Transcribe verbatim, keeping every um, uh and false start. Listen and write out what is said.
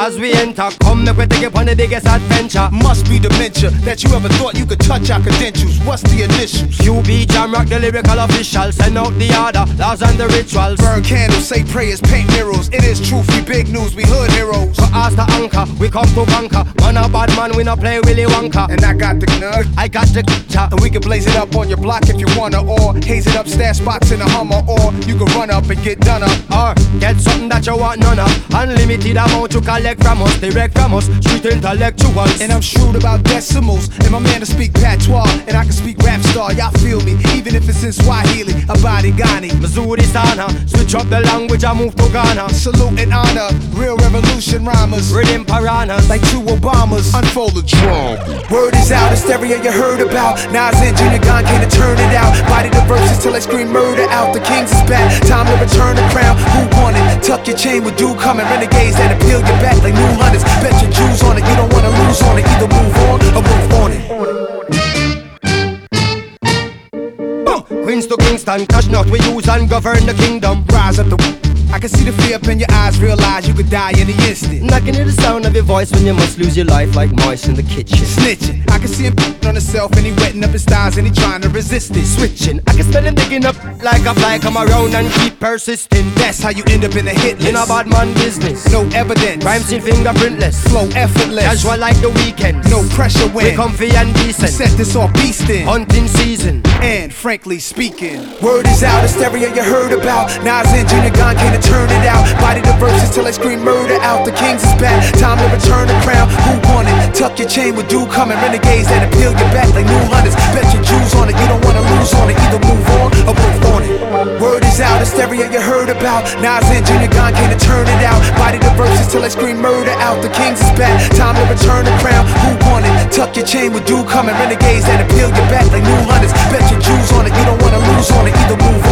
As we enter, come make we take you on the biggest adventure. Must be dementia that you ever thought you could touch our credentials. What's the initials? Q B Jam Rock, the lyrical official. Send out the order, laws and the rituals. Burn candles, say prayers, paint murals. It is truth, we big news, we hood heroes. So as the anchor, we come to conquer. Man a bad man, we not play Willy Wonka. And I got the nug, I got the cha. and we can blaze it up on your block if you wanna, or haze it up, stash spots in a Hummer, or you can run up and get done up, or get something that you want none of. Unlimited amount you collect from us, direct from us, street intellectuals. And I'm shrewd about decimals, and my man to speak patois, and I can speak rap star, y'all feel me, even if it's in Swahili, Abadi Ghani, Missouri Sana, switch up the language, I move to Ghana. Salute and honor, real revolution rhymers, Rhythm piranhas, like two Obamas, unfold the drum. Word is out, hysteria you heard about. Nas and Junior Gong came to turn it out. Body the verses till I scream murder out. The kings is back, time to return the crown. Who want it? Tuck your chain with dew coming. Renegades that appeal your back like new hunters. Bet your Jews on it, you don't wanna lose on it. Either move on or move on it. Queens to Kingston, cash not we use and govern the kingdom. Rise up the I can see the fear up in your eyes, realize you could die in an instant. And I can hear the sound of your voice when you must lose your life like mice in the kitchen. Snitching, I can see him on himself and he wetting up his thighs and he trying to resist it. Switching, I can smell him digging up like a fly, come around and keep persisting. That's how you end up in a hit list. In a bad man business, no evidence, crime scene fingerprintless, flow effortless, casual like the weekend, no pressure when we comfy and decent. Set this off beastin', hunting season, and frankly speaking, word is out, hysteria you heard about. Nas and Junior Gong came to turn it out. Body the verses till I scream murder out. The kings is back, time to return the crown. Who want it? Tuck your chain with dew coming. Renegades that appeal your back like new hunters. Bet your Jews on it, you don't wanna lose on it. Either move on or move on it. Word is out, hysteria you heard about. Nas and Junior Gong came to turn it out. Body the verses till I scream murder out. The kings is back, time to return the crown. Who want it? Tuck your chain with dew coming. Renegades that appeal your back like new hunters. Bet your Jews on it, you don't wanna lose on it. Either move